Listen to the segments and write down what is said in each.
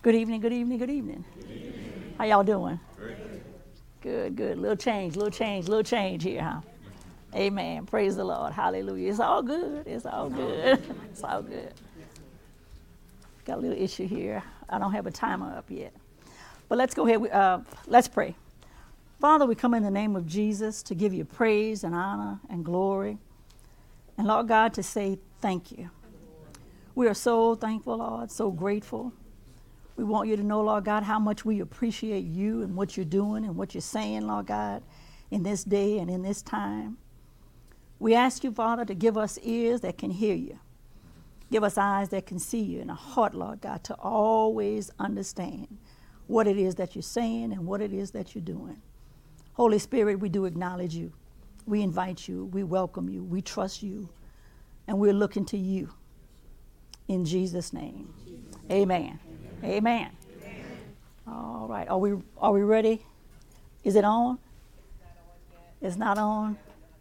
Good evening, good evening, good evening. How y'all doing? Good, good. Little change here, huh? Amen. Praise the Lord. Hallelujah. It's all good. It's all good. It's all good. Got a little issue here. I don't have a timer up yet. But let's go ahead. Let's pray. Father, we come in the name of Jesus to give you praise and honor and glory. And Lord God, to say thank you. We are so thankful, Lord, so grateful. We want you to know, Lord God, how much we appreciate you and what you're doing and what you're saying, Lord God, in this day and in this time. We ask you, Father, to give us ears that can hear you. Give us eyes that can see you and a heart, Lord God, to always understand what it is that you're saying and what it is that you're doing. Holy Spirit, we do acknowledge you. We invite you. We welcome you. We trust you. And we're looking to you. In Jesus' name. Amen. Amen. Amen. All right. Are we ready? Is it on? It's not on.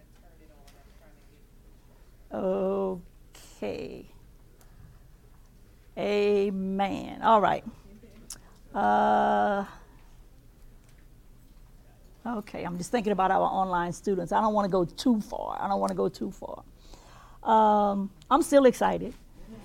Okay. Amen. All right. Okay. I'm just thinking about our online students. I don't want to go too far. I'm still excited.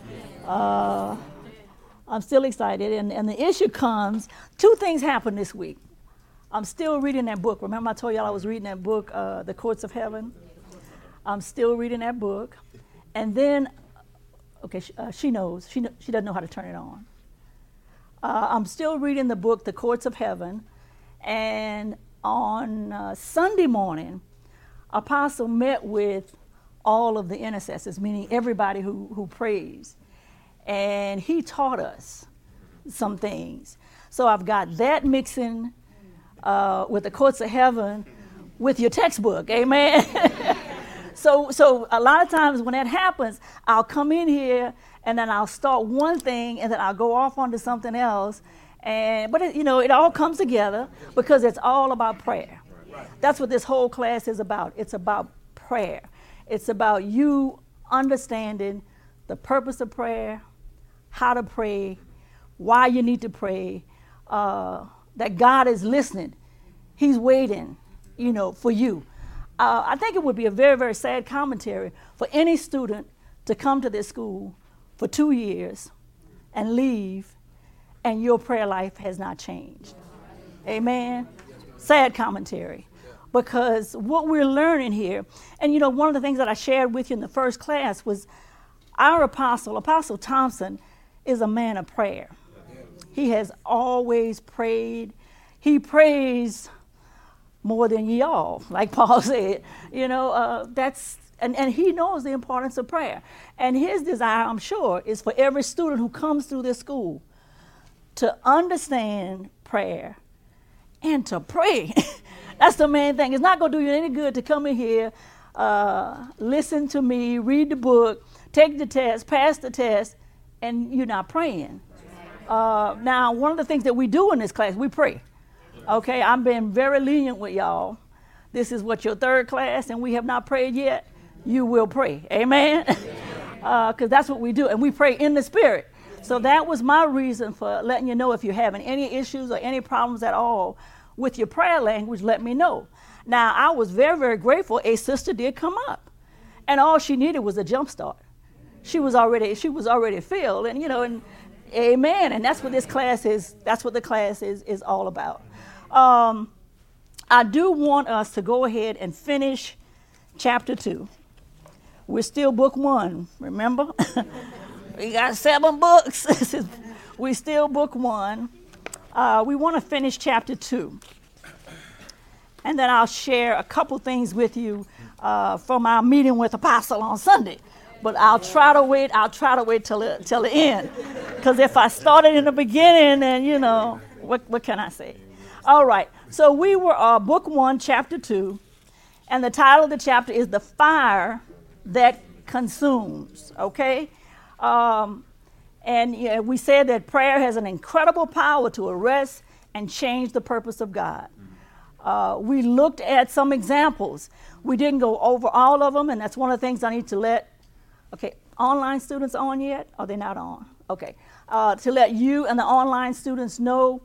I'm still excited, and the issue comes, two things happened this week. I'm still reading that book. Remember I told y'all I was reading that book, The Courts of Heaven? I'm still reading that book. And then, okay, she knows. She doesn't know how to turn it on. I'm still reading the book, The Courts of Heaven. And on Sunday morning, Apostle met with all of the intercessors, meaning everybody who prays. And he taught us some things. So I've got that mixing with the Courts of Heaven with your textbook, amen? So a lot of times when that happens, I'll come in here and then I'll start one thing and then I'll go off onto something else. But it all comes together because it's all about prayer. That's what this whole class is about. It's about prayer. It's about you understanding the purpose of prayer, how to pray, why you need to pray, that God is listening. He's waiting, for you. I think it would be a very, very sad commentary for any student to come to this school for 2 years and leave, and your prayer life has not changed. Amen? Sad commentary. Because what we're learning here, and one of the things that I shared with you in the first class was our Apostle Thompson, is a man of prayer. He has always prayed. He prays more than ye all, like Paul said. And he knows the importance of prayer. And his desire, I'm sure, is for every student who comes through this school to understand prayer and to pray. That's the main thing. It's not going to do you any good to come in here, listen to me, read the book, take the test, pass the test, and you're not praying. Now, one of the things that we do in this class, we pray. Okay, I'm being very lenient with y'all. This is what, your third class, and we have not prayed yet? You will pray. Amen? Because that's what we do, and we pray in the Spirit. So that was my reason for letting you know if you're having any issues or any problems at all with your prayer language, let me know. Now, I was very, very grateful. A sister did come up, and all she needed was a jump start. She was already filled, and amen. And that's what this class is. That's what the class is all about. I do want us to go ahead and finish chapter 2. We're still book 1. Remember, we got 7 books. We're still book 1. We want to finish chapter 2, and then I'll share a couple things with you from our meeting with Apostle on Sunday. But I'll try to wait till the end. Because if I started in the beginning, then, what can I say? All right. So we were book 1, chapter 2. And the title of the chapter is The Fire That Consumes. Okay? And we said that prayer has an incredible power to arrest and change the purpose of God. We looked at some examples. We didn't go over all of them, and that's one of the things I need to let. Okay, online students on yet? Are they not on? Okay. To let you and the online students know,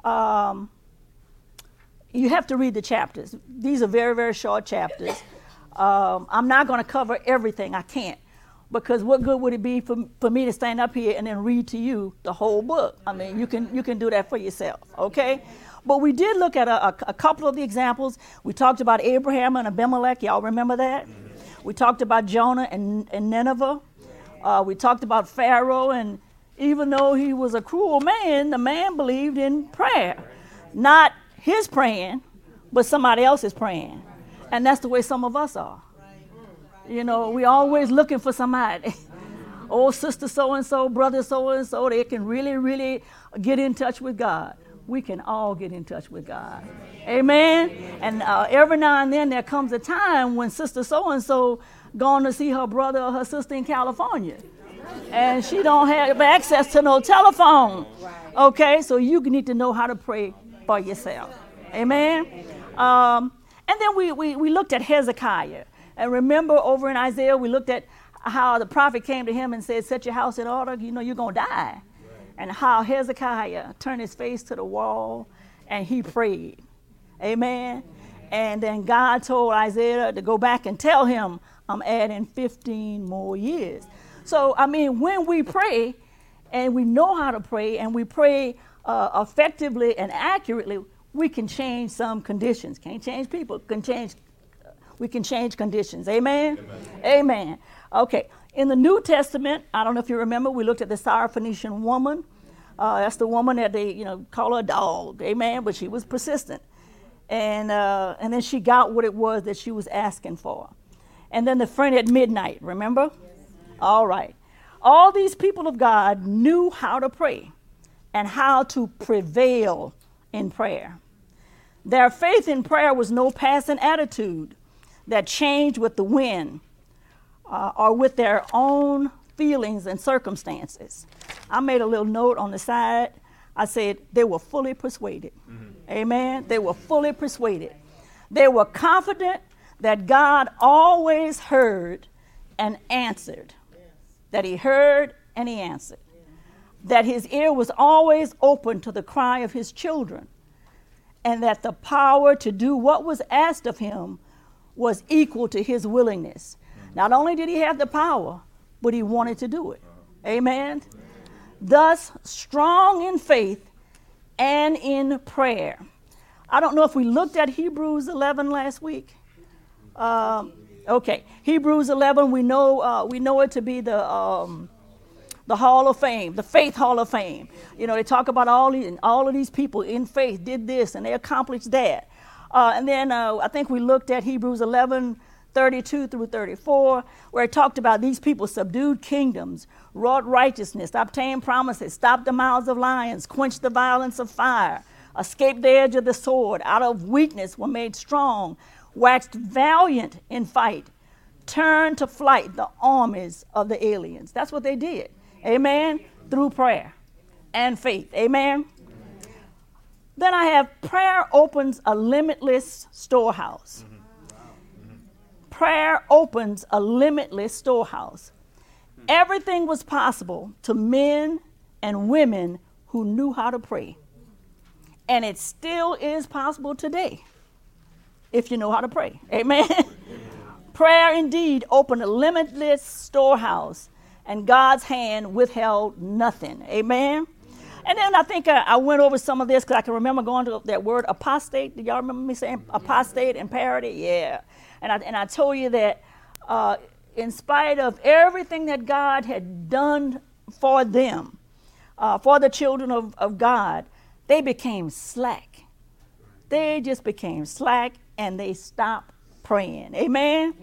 you have to read the chapters. These are very, very short chapters. I'm not going to cover everything. I can't. Because what good would it be for me to stand up here and then read to you the whole book? I mean, you can do that for yourself, okay? But we did look at a couple of the examples. We talked about Abraham and Abimelech. Y'all remember that? We talked about Jonah and Nineveh. We talked about Pharaoh, and even though he was a cruel man, the man believed in prayer. Not his praying, but somebody else's praying. And that's the way some of us are. You know, we always looking for somebody. Oh, sister so-and-so, brother so-and-so, they can really, really get in touch with God. We can all get in touch with God. Amen? And every now and then there comes a time when sister so-and-so going to see her brother or her sister in California. And she don't have access to no telephone. Okay, so you need to know how to pray for yourself. Amen? And then we looked at Hezekiah. And remember over in Isaiah, we looked at how the prophet came to him and said, set your house in order, you know, you're going to die. And how Hezekiah turned his face to the wall and he prayed. Amen. And then God told Isaiah to go back and tell him, I'm adding 15 more years. So, I mean, when we pray and we know how to pray and we pray effectively and accurately, we can change some conditions. Can't change people, we can change conditions. Amen? Amen. Okay. In the New Testament, I don't know if you remember, we looked at the Syrophoenician woman. That's the woman that they, call her a dog. Amen. But she was persistent. And then she got what it was that she was asking for. And then the friend at midnight, remember? Yes. All right. All these people of God knew how to pray and how to prevail in prayer. Their faith in prayer was no passing attitude that changed with the wind or with their own feelings and circumstances. I made a little note on the side. I said they were fully persuaded. Mm-hmm. Amen. They were fully persuaded. They were confident that God always heard and answered. Yes. That he heard and he answered. Yes. That his ear was always open to the cry of his children. And that the power to do what was asked of him was equal to his willingness. Mm-hmm. Not only did he have the power, but he wanted to do it. Amen. Thus, strong in faith and in prayer. I don't know if we looked at Hebrews 11 last week. Okay, Hebrews 11. We know it to be the Hall of Fame, the Faith Hall of Fame. They talk about all of these people in faith did this and they accomplished that. And then I think we looked at Hebrews 11. 32 through 34, where it talked about these people subdued kingdoms, wrought righteousness, obtained promises, stopped the mouths of lions, quenched the violence of fire, escaped the edge of the sword, out of weakness were made strong, waxed valiant in fight, turned to flight the armies of the aliens. That's what they did. Amen? Through prayer and faith. Amen? Then I have prayer opens a limitless storehouse. Prayer opens a limitless storehouse. Everything was possible to men and women who knew how to pray. And it still is possible today if you know how to pray. Amen. Prayer indeed opened a limitless storehouse, and God's hand withheld nothing. Amen. And then I think I went over some of this because I can remember going to that word apostate. Do y'all remember me saying apostate and parody? Yeah. And I told you that in spite of everything that God had done for them, for the children of God, they became slack. They just became slack and they stopped praying. Amen?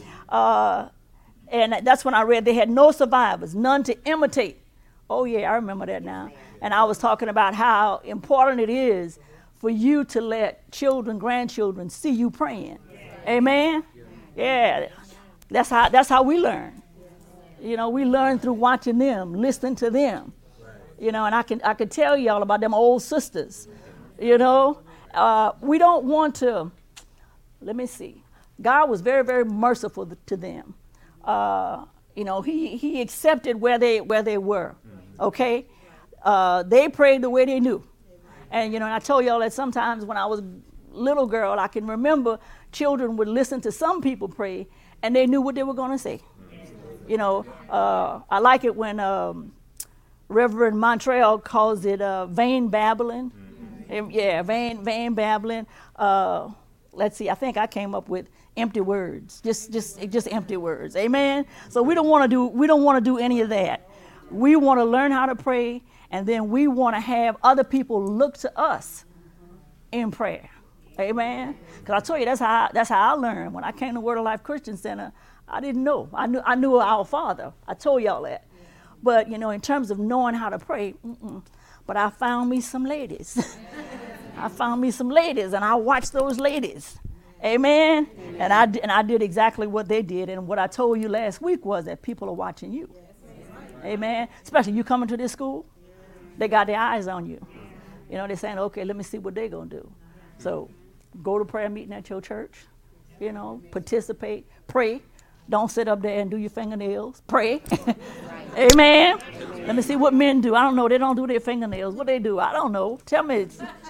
And that's when I read they had no survivors, none to imitate. Oh, yeah, I remember that now. And I was talking about how important it is for you to let children, grandchildren see you praying. Amen? Yeah, that's how we learn. We learn through watching them, listening to them. And I can tell you all about them old sisters. We don't want to. Let me see. God was very, very merciful to them. He accepted where they were. Okay? They prayed the way they knew. And, and I told y'all that sometimes when I was little girl, I can remember children would listen to some people pray, and they knew what they were going to say. I like it when Reverend Montreal calls it vain babbling. Yeah, vain babbling. Let's see, I think I came up with empty words, just empty words. Amen. So we don't want to do any of that. We want to learn how to pray, and then we want to have other people look to us in prayer. Amen. Because I told you that's how I learned. When I came to Word of Life Christian Center, I didn't know. I knew our Father. I told y'all that. But in terms of knowing how to pray, but I found me some ladies. I found me some ladies, and I watched those ladies. Amen. And I did exactly what they did. And what I told you last week was that people are watching you. Amen. Especially you coming to this school, they got their eyes on you. They're saying, okay, let me see what they're going to do. So go to prayer meeting at your church, participate, pray. Don't sit up there and do your fingernails. Pray. Amen. Let me see what men do. I don't know. They don't do their fingernails. What they do, I don't know. Tell me.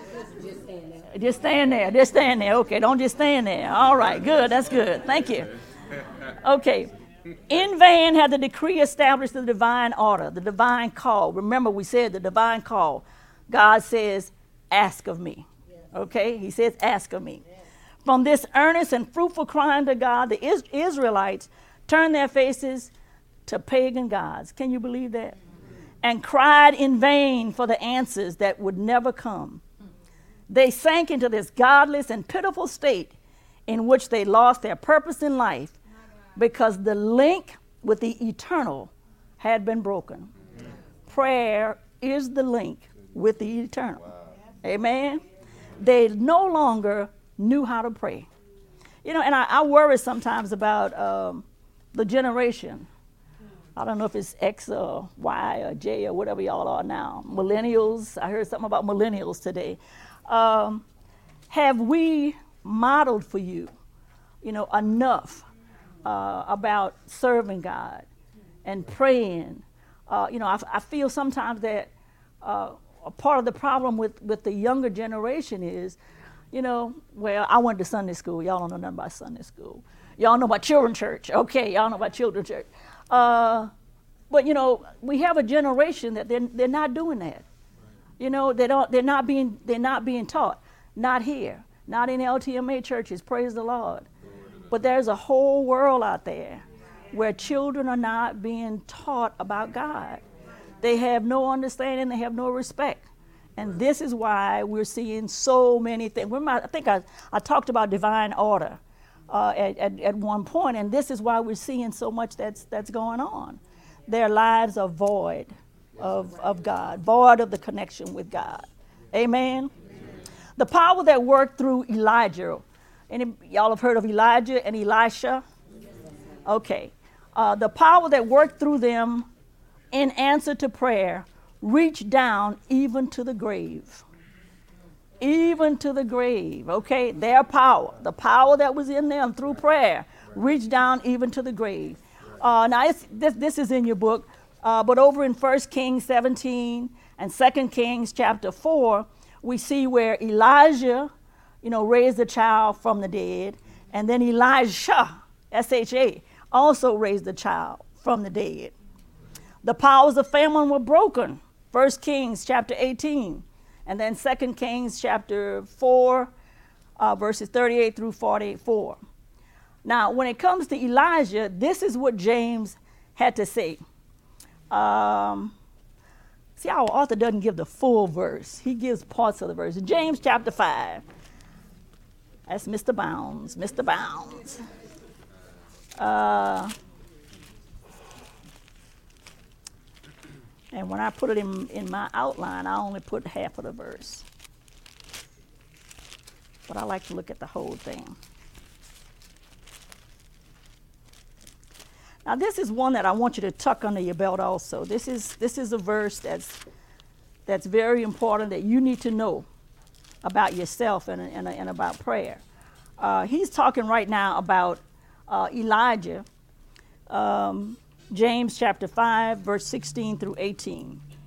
Just stand there. Just stand there. Okay, don't just stand there. All right, good. That's good. Thank you. Okay. In vain had the decree established the divine order, the divine call. Remember, we said the divine call. God says, ask of me. Okay? He says, ask of me. From this earnest and fruitful crying to God, the Israelites turned their faces to pagan gods. Can you believe that? And cried in vain for the answers that would never come. They sank into this godless and pitiful state in which they lost their purpose in life because the link with the eternal had been broken. Prayer is the link with the eternal. Amen? They no longer knew how to pray. And I worry sometimes about the generation. I don't know if it's X or Y or J or whatever y'all are now. Millennials. I heard something about millennials today. Have we modeled for you, enough about serving God and praying? I feel sometimes that a part of the problem with the younger generation is, well, I went to Sunday school. Y'all don't know nothing about Sunday school. Y'all know about children's church. Okay, y'all know about children's church. But we have a generation that they're not doing that. They're not being taught. Not here. Not in LTMA churches. Praise the Lord. But there's a whole world out there where children are not being taught about God. They have no understanding. They have no respect. And this is why we're seeing so many things. I think I talked about divine order at one point, and this is why we're seeing so much that's going on. Their lives are void of God, void of the connection with God. Amen? The power that worked through Elijah. Y'all have heard of Elijah and Elisha? Okay. The power that worked through them in answer to prayer reached down even to the grave. Even to the grave, okay? Their power, the power that was in them through prayer, reached down even to the grave. Now, this is in your book, but over in 1 Kings 17 and 2 Kings chapter 4, we see where Elijah, raised a child from the dead, and then Elisha, S-H-A, also raised a child from the dead. The powers of famine were broken. 1 Kings chapter 18, and then 2 Kings chapter 4, verses 38 through 44. Now, when it comes to Elijah, this is what James had to say. See, our author doesn't give the full verse. He gives parts of the verse. James chapter 5. That's Mr. Bounds. Mr. Bounds. And when I put it in my outline, I only put half of the verse. But I like to look at the whole thing. Now, this is one that I want you to tuck under your belt also. This is a verse that's very important that you need to know about yourself and about prayer. He's talking right now about Elijah, James chapter 5, verse 16 through 18.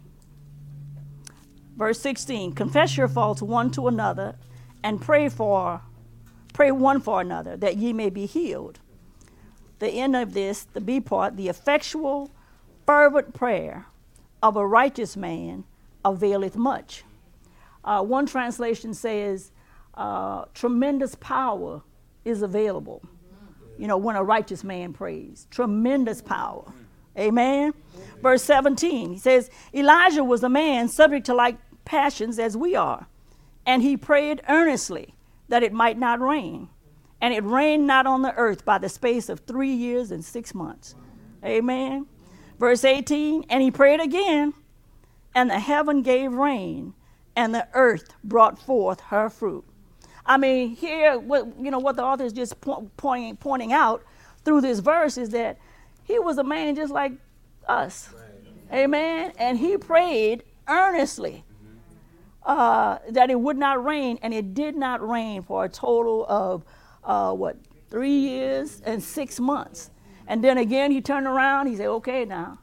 Verse 16, confess your faults one to another and pray one for another that ye may be healed. The end of this, the B part, the effectual, fervent prayer of a righteous man availeth much. One translation says, tremendous power is available. When a righteous man prays, tremendous power. Amen. Verse 17, he says, Elijah was a man subject to like passions as we are, and he prayed earnestly that it might not rain. And it rained not on the earth by the space of 3 years and 6 months. Amen. Verse 18, and he prayed again, and the heaven gave rain, and the earth brought forth her fruit. I mean, here, what the author is just pointing out through this verse is that he was a man just like us. Right. Amen. And he prayed earnestly that it would not rain, and it did not rain for a total of 3 years and 6 months. And then again, he turned around. He said, okay, now,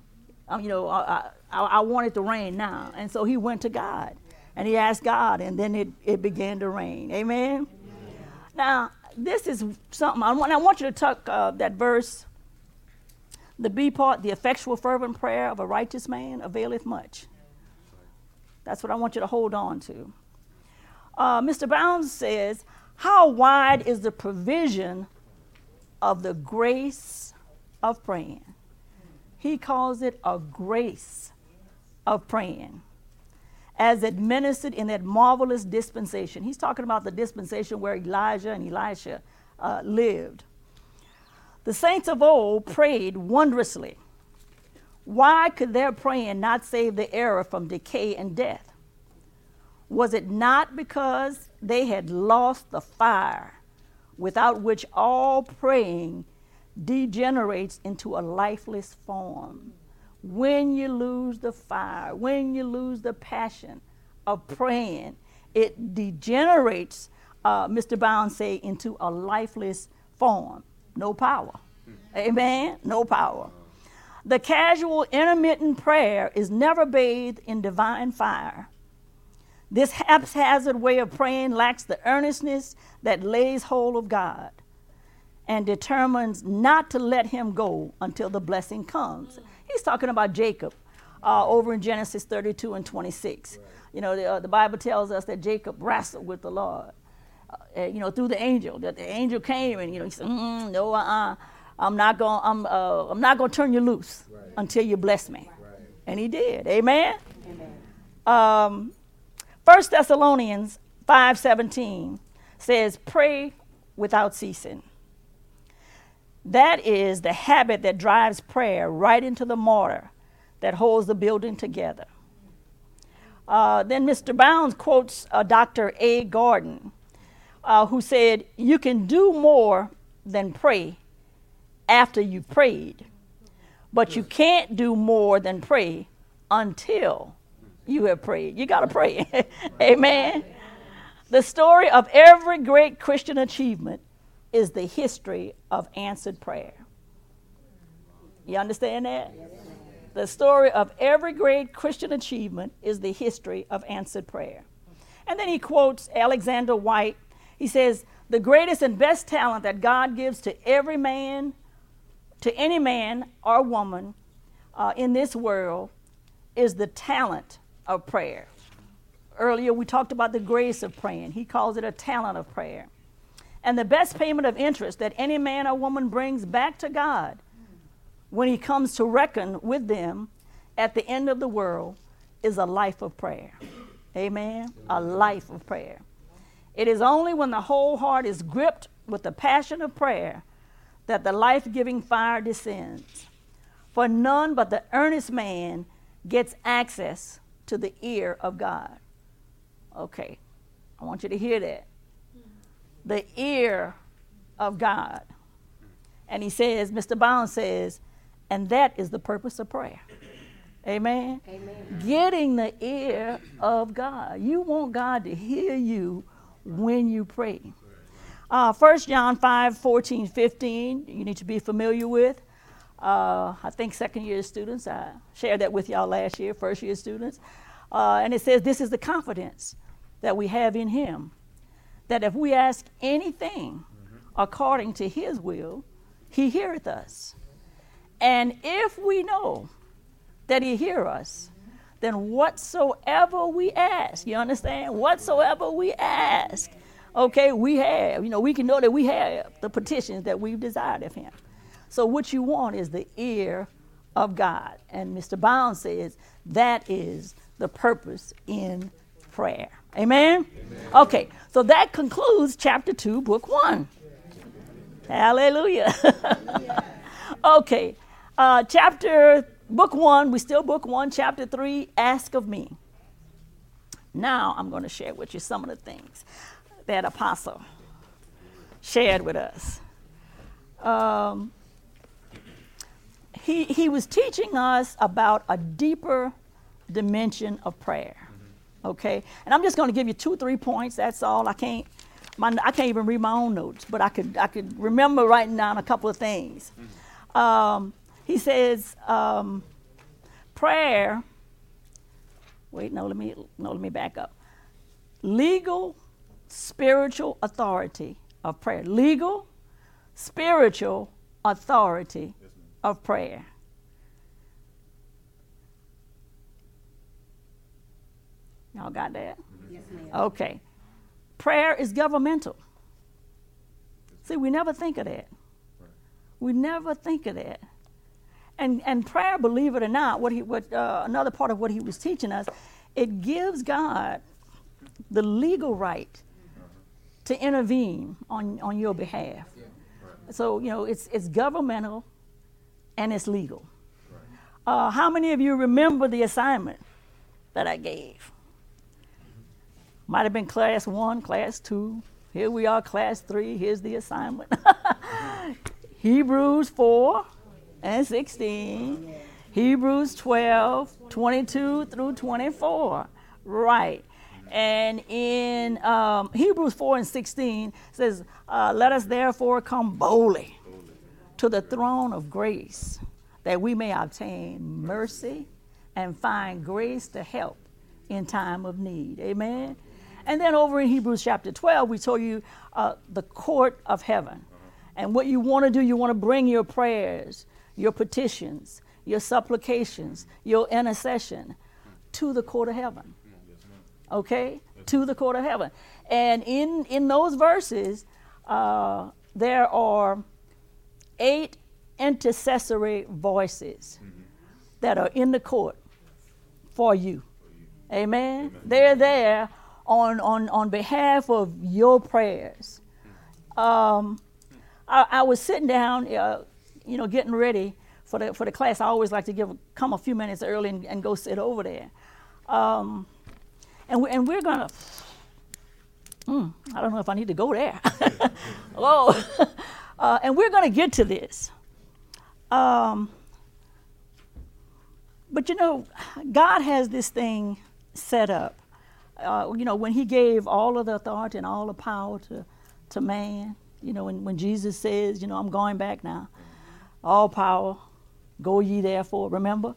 I want it to rain now. And so he went to God, and he asked God, and then it began to rain. Amen? Now, this is something. I want you to tuck that verse, the B part, the effectual fervent prayer of a righteous man availeth much. That's what I want you to hold on to. Mr. Bounds says, how wide is the provision of the grace of praying? He calls it a grace of praying, as administered in that marvelous dispensation. He's talking about the dispensation where Elijah and Elisha lived. The saints of old prayed wondrously. Why could their praying not save the error from decay and death? Was it not because they had lost the fire, without which all praying degenerates into a lifeless form? When you lose the fire, when you lose the passion of praying, it degenerates, Mr. Bounds say, into a lifeless form. No power. Amen? No power. The casual, intermittent prayer is never bathed in divine fire. This haphazard way of praying lacks the earnestness that lays hold of God and determines not to let him go until the blessing comes. He's talking about Jacob over in Genesis 32 and 26. Right. The Bible tells us that Jacob wrestled with the Lord, through the angel. That the angel came and he said, "No, I'm not going to turn you loose until you bless me." Right. And he did. Amen. Amen. 1 Thessalonians 5:17 says, "Pray without ceasing." That is the habit that drives prayer right into the mortar that holds the building together. Then Mr. Bounds quotes Dr. A. Gordon, who said, "You can do more than pray after you've prayed, but you can't do more than pray until you have prayed." You got to pray. Amen. The story of every great Christian achievement is the history of answered prayer. You understand that? The story of every great Christian achievement is the history of answered prayer. And then he quotes Alexander White. He says, "The greatest and best talent that God gives to every man, to any man or woman in this world, is the talent of prayer." Earlier we talked about the grace of praying. He calls it a talent of prayer. And the best payment of interest that any man or woman brings back to God when he comes to reckon with them at the end of the world is a life of prayer. Amen? A life of prayer. It is only when the whole heart is gripped with the passion of prayer that the life-giving fire descends. For none but the earnest man gets access to the ear of God. Okay, I want you to hear that. The ear of God. And he says, Mr. Bounds says, and that is the purpose of prayer. Amen? Amen. Getting the ear of God. You want God to hear you when you pray. 1 John 5:14, 15, you need to be familiar with. I think second-year students, I shared that with y'all last year, first-year students. And it says, this is the confidence that we have in him, that if we ask anything according to his will, he heareth us. And if we know that he hear us, then whatsoever we ask, you understand? Whatsoever we ask, okay, we have. We can know that we have the petitions that we've desired of him. So what you want is the ear of God. And Mr. Bound says that is the purpose in prayer. Amen? Amen? Okay, so that concludes chapter 2, book 1. Hallelujah. Okay, book 1, we still book 1, chapter 3, ask of me. Now I'm going to share with you some of the things that Apostle shared with us. He was teaching us about a deeper dimension of prayer. Okay, and I'm just going to give you 2-3 points. That's all. I can't even read my own notes, but I could remember writing down a couple of things. He says, prayer. Wait, let me back up. Legal, spiritual authority of prayer. Legal, spiritual authority of prayer. Y'all got that? Yes, ma'am. Okay. Prayer is governmental. See, we never think of that. We never think of that. And prayer, believe it or not, another part of what he was teaching us, it gives God the legal right to intervene on your behalf. So, it's governmental and it's legal. How many of you remember the assignment that I gave? Might have been class 1, class 2. Here we are, class 3. Here's the assignment. Hebrews 4 and 16. Hebrews 12, 22 through 24. Right. And in Hebrews 4 and 16, it says, let us therefore come boldly to the throne of grace, that we may obtain mercy and find grace to help in time of need. Amen. And then over in Hebrews chapter 12, we told you the court of heaven. And what you want to do, you want to bring your prayers, your petitions, your supplications, your intercession to the court of heaven. Okay? To the court of heaven. And in those verses, there are 8 intercessory voices that are in the court for you. Amen? They're there on behalf of your prayers. I was sitting down, getting ready for the class. I always like to come a few minutes early and go sit over there. And we're gonna. I don't know if I need to go there. Oh, and we're gonna get to this. But God has this thing set up. When he gave all of the authority and all the power to man, when Jesus says, I'm going back now, all power, go ye therefore, remember?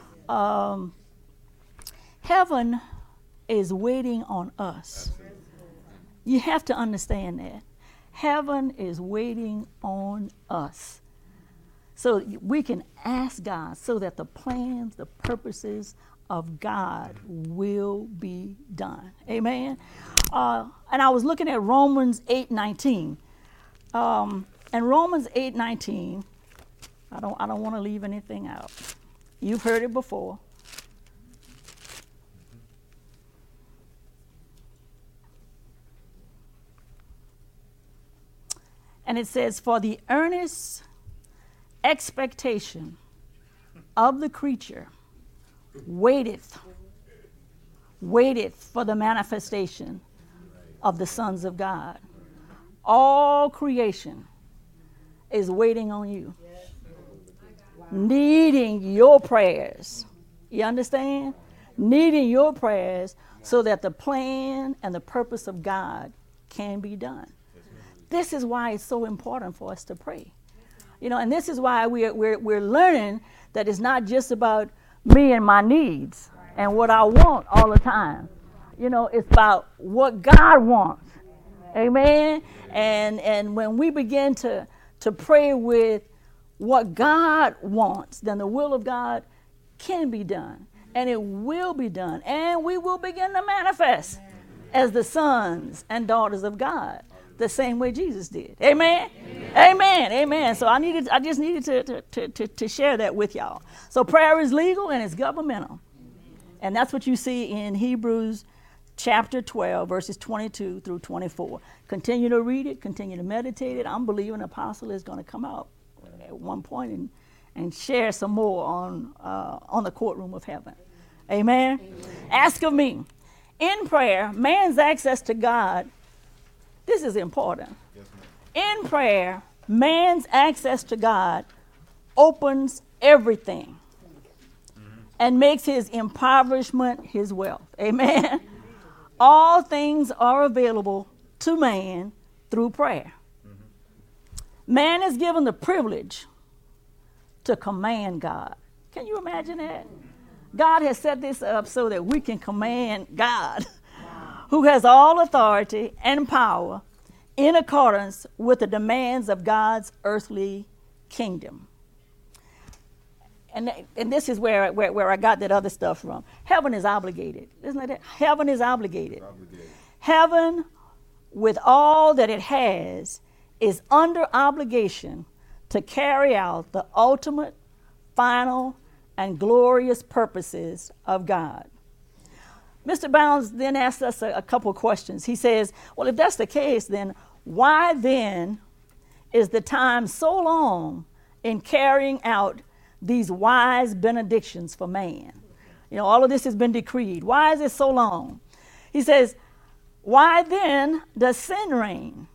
Heaven is waiting on us. You have to understand that. Heaven is waiting on us. So we can ask God so that the plans, the purposes of God will be done. Amen. And I was looking at Romans 8:19. And Romans 8:19, I don't want to leave anything out. You've heard it before. And it says, for the earnest expectation of the creature waiteth for the manifestation of the sons of God. All creation is waiting on you, needing your prayers. You understand? Needing your prayers so that the plan and the purpose of God can be done. This is why it's so important for us to pray. And this is why we're learning that it's not just about me and my needs. and what I want all the time. You know, it's about what God wants. Amen. And when we begin to pray with what God wants, then the will of God can be done, and it will be done, and we will begin to manifest as the sons and daughters of God, the same way Jesus did. Amen. Amen. Amen. So I just needed to share that with y'all. So prayer is legal and it's governmental, and that's what you see in Hebrews chapter 12, verses 22 through 24. Continue to read it, continue to meditate it. I'm believing Apostle is going to come out at one point and share some more on the courtroom of heaven. Amen. Ask of me. In prayer, man's access to God, this is important. In prayer, man's access to God opens everything and makes his impoverishment his wealth. Amen. All things are available to man through prayer. Man is given the privilege to command God. Can you imagine that? God has set this up so that we can command God, who has all authority and power in accordance with the demands of God's earthly kingdom. And this is where I got that other stuff from. Heaven is obligated. Isn't it? Heaven is obligated. Heaven, with all that it has, is under obligation to carry out the ultimate, final, and glorious purposes of God. Mr. Bounds then asked us a couple of questions. He says, well, if that's the case, then why then is the time so long in carrying out these wise benedictions for man? You know, all of this has been decreed. Why is it so long? He says, why then does sin reign?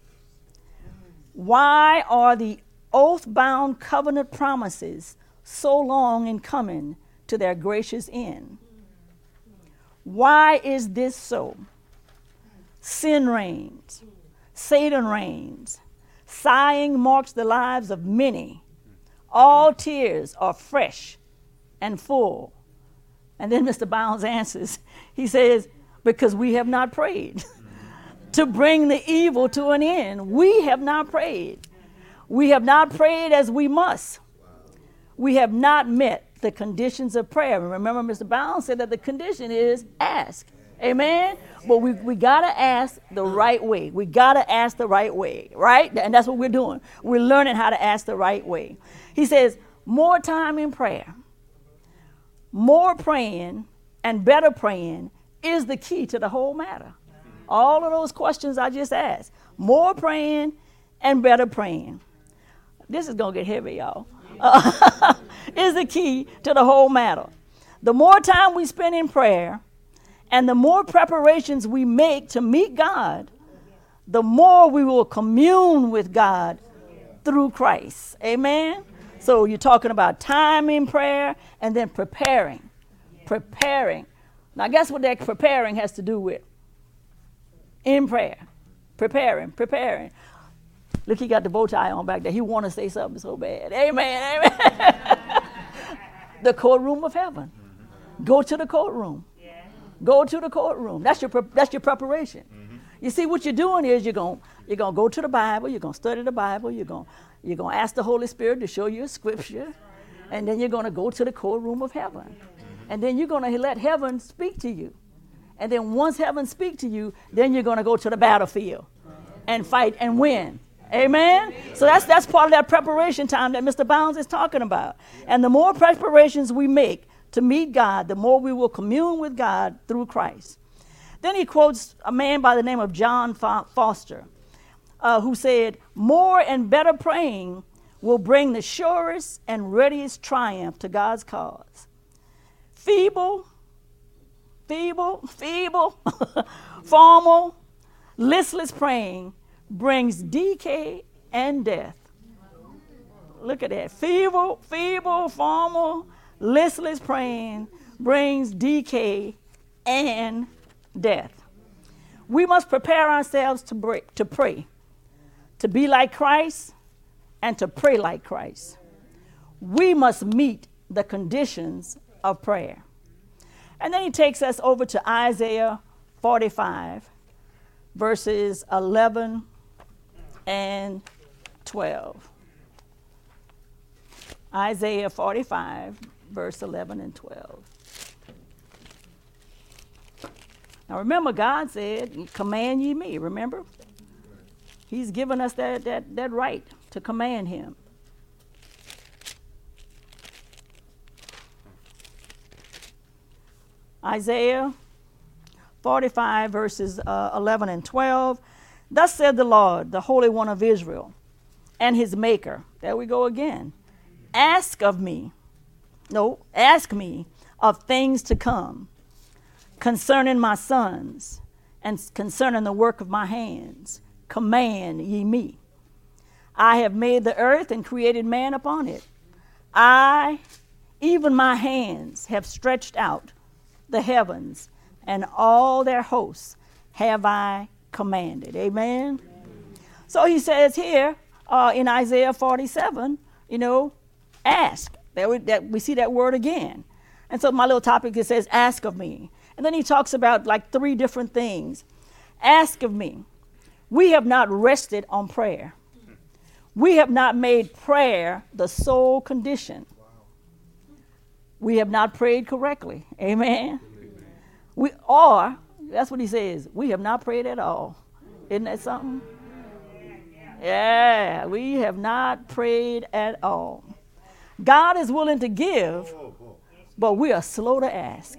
Why are the oath-bound covenant promises so long in coming to their gracious end? Why is this so? Sin reigns. Satan reigns. Sighing marks the lives of many. All tears are fresh and full. And then Mr. Bounds answers. He says, because we have not prayed to bring the evil to an end. We have not prayed. We have not prayed as we must. We have not met the conditions of prayer. And remember, Mr. Bounds said that the condition is ask. Amen? But we got to ask the right way. We got to ask the right way, right? And that's what we're doing. We're learning how to ask the right way. He says, more time in prayer, more praying, and better praying is the key to the whole matter. All of those questions I just asked. More praying and better praying. This is going to get heavy, y'all. Is the key to the whole matter. The more time we spend in prayer and the more preparations we make to meet God, the more we will commune with God through Christ. Amen? So you're talking about time in prayer and then preparing. Preparing. Now, guess what that preparing has to do with? In prayer. Preparing. Look, he got the bow tie on back there. He want to say something so bad. Amen. The courtroom of heaven. Go to the courtroom. Go to the courtroom. That's your preparation. You see, what you're doing is you're gonna go to the Bible. You're gonna study the Bible. You're gonna ask the Holy Spirit to show you a scripture, and then you're gonna go to the courtroom of heaven, and then you're gonna let heaven speak to you, and then once heaven speaks to you, then you're gonna go to the battlefield and fight and win. Amen? So that's part of that preparation time that Mr. Bounds is talking about. And the more preparations we make to meet God, the more we will commune with God through Christ. Then he quotes a man by the name of John Foster, who said, more and better praying will bring the surest and readiest triumph to God's cause. Feeble, formal, listless praying brings decay and death. Look at that. Feeble, formal, listless praying brings decay and death. We must prepare ourselves to pray, to be like Christ, and to pray like Christ. We must meet the conditions of prayer. And then he takes us over to Isaiah 45, verses 11 and 12. Isaiah 45, verse 11 and 12. Now remember, God said, command ye me, remember? He's given us that right to command him. Isaiah 45, verses 11 and 12. Thus said the Lord, the Holy One of Israel, and his Maker. There we go again. Ask me of things to come, concerning my sons, and concerning the work of my hands. Command ye me. I have made the earth and created man upon it. I, even my hands, have stretched out the heavens, and all their hosts have I commanded. Amen. So he says here in Isaiah 47, ask. We see that word again. And so my little topic, it says, ask of me. And then he talks about like 3 different things. Ask of me. We have not rested on prayer. We have not made prayer the sole condition. We have not prayed correctly. Amen. That's what he says, we have not prayed at all. Isn't that something? Yeah, we have not prayed at all. God is willing to give, but we are slow to ask.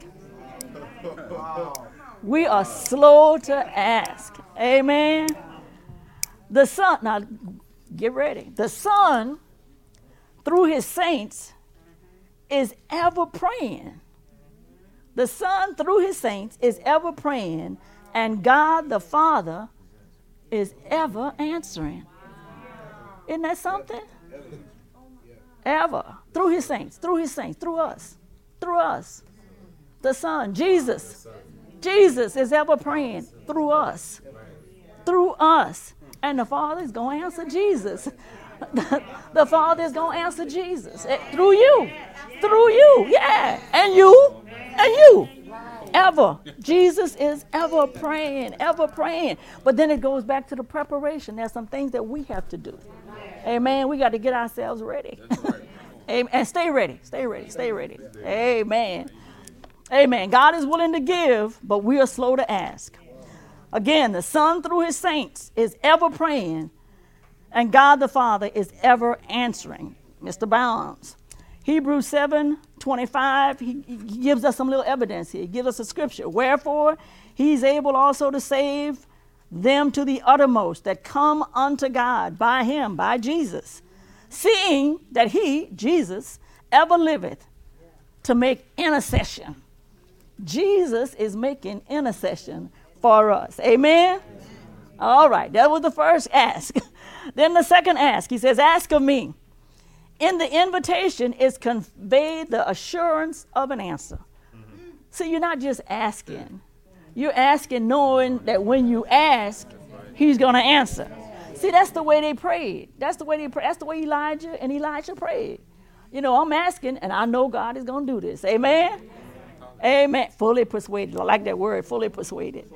We are slow to ask. Amen. The Son, now get ready. The Son, through his saints, is ever praying. The Son, through his saints, is ever praying, and God the Father is ever answering. Isn't that something? Ever. Through his saints, through us. The Son, Jesus is ever praying through us. And the Father is going to answer Jesus. The Father is going to answer Jesus through you, yeah, and you. Ever. Jesus is ever praying. But then it goes back to the preparation. There's some things that we have to do. Amen. We got to get ourselves ready. Amen. And stay ready. Amen. God is willing to give, but we are slow to ask. Again, the Son through his saints is ever praying, and God the Father is ever answering. Mr. Bounds. Hebrews 7:25, he gives us some little evidence here. He gives us a scripture. Wherefore, he's able also to save them to the uttermost that come unto God by him, by Jesus, seeing that he, Jesus, ever liveth to make intercession. Jesus is making intercession for us. Amen? All right, that was the first ask. Then the second ask, he says, ask of me. In the invitation is conveyed the assurance of an answer. See, you're not just asking. You're asking knowing that when you ask, he's going to answer. See, that's the way they prayed. That's the way Elijah and Elisha prayed. I'm asking, and I know God is going to do this. Amen? Amen. Fully persuaded. I like that word, fully persuaded.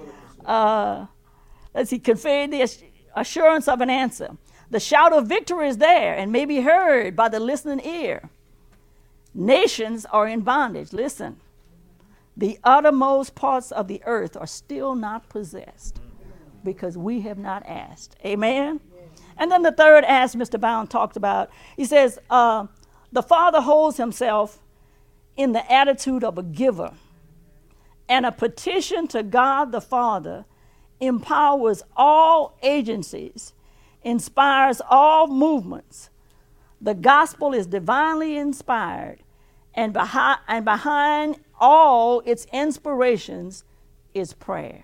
Let's see, conveyed the assurance of an answer. The shout of victory is there and may be heard by the listening ear. Nations are in bondage. Listen, the uttermost parts of the earth are still not possessed because we have not asked. Amen? And then the third ask Mr. Bound talked about, he says, the Father holds himself in the attitude of a giver, and a petition to God the Father empowers all agencies, inspires all movements. The gospel is divinely inspired, and behind all its inspirations is prayer.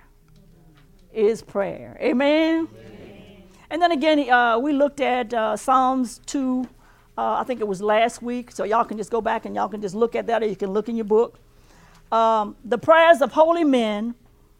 Amen? Amen. And then again, we looked at Psalms 2, I think it was last week, so y'all can just go back and y'all can just look at that, or you can look in your book. The prayers of holy men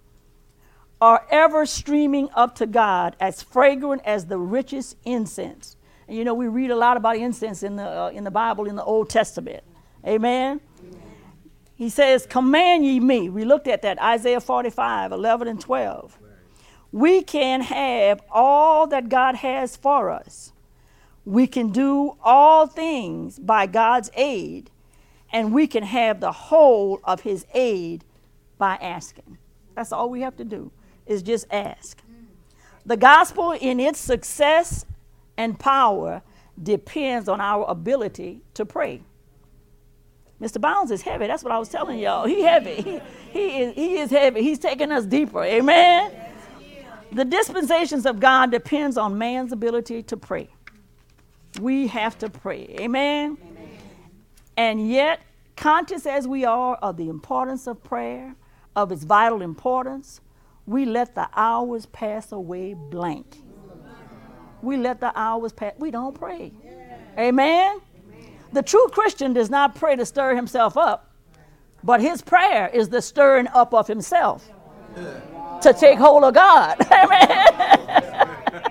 are ever streaming up to God as fragrant as the richest incense. And we read a lot about incense in the Bible in the Old Testament. Amen? He says, command ye me. We looked at that, Isaiah 45, 11 and 12. We can have all that God has for us. We can do all things by God's aid, and we can have the whole of his aid by asking. That's all we have to do, is just ask. The gospel in its success and power depends on our ability to pray. Mr. Bounds is heavy. That's what I was telling y'all. He heavy. He is heavy. He's taking us deeper. Amen? The dispensations of God depends on man's ability to pray. We have to pray. Amen? Amen? And yet, conscious as we are of the importance of prayer, of its vital importance, we let the hours pass away blank. We let the hours pass. We don't pray. Amen? The true Christian does not pray to stir himself up, but his prayer is the stirring up of himself to take hold of God. Amen.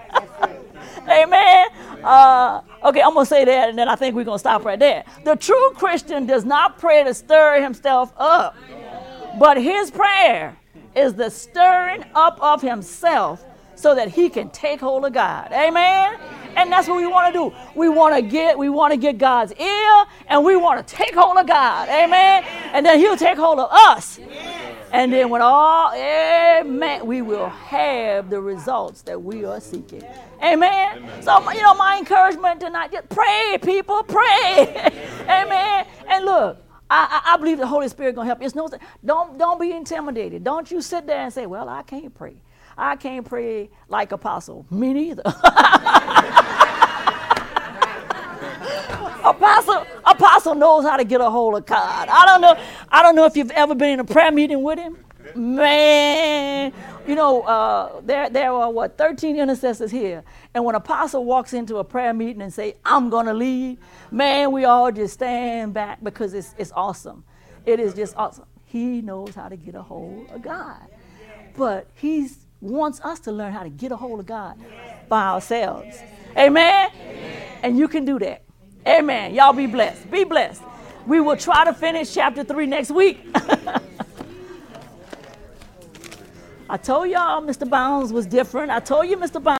Amen. Okay, I'm going to say that, and then I think we're going to stop right there. The true Christian does not pray to stir himself up, but his prayer is the stirring up of himself so that he can take hold of God. Amen. And that's what we want to do. We want to get God's ear, and we want to take hold of God. Amen. And then he'll take hold of us. And then when amen, we will have the results that we are seeking. Amen. So, my encouragement tonight, just pray, people, pray. Amen. And look, I believe the Holy Spirit going to help you. It's don't be intimidated. Don't you sit there and say, well, I can't pray. I can't pray like Apostle. Me neither. Apostle knows how to get a hold of God. I don't know if you've ever been in a prayer meeting with him. Man, there are 13 intercessors here. And when Apostle walks into a prayer meeting and say, I'm going to lead, man, we all just stand back because it's awesome. It is just awesome. He knows how to get a hold of God. But he wants us to learn how to get a hold of God by ourselves. Amen? And you can do that. Amen. Y'all be blessed. Be blessed. We will try to finish chapter 3 next week. I told y'all Mr. Bounds was different. I told you Mr. Bounds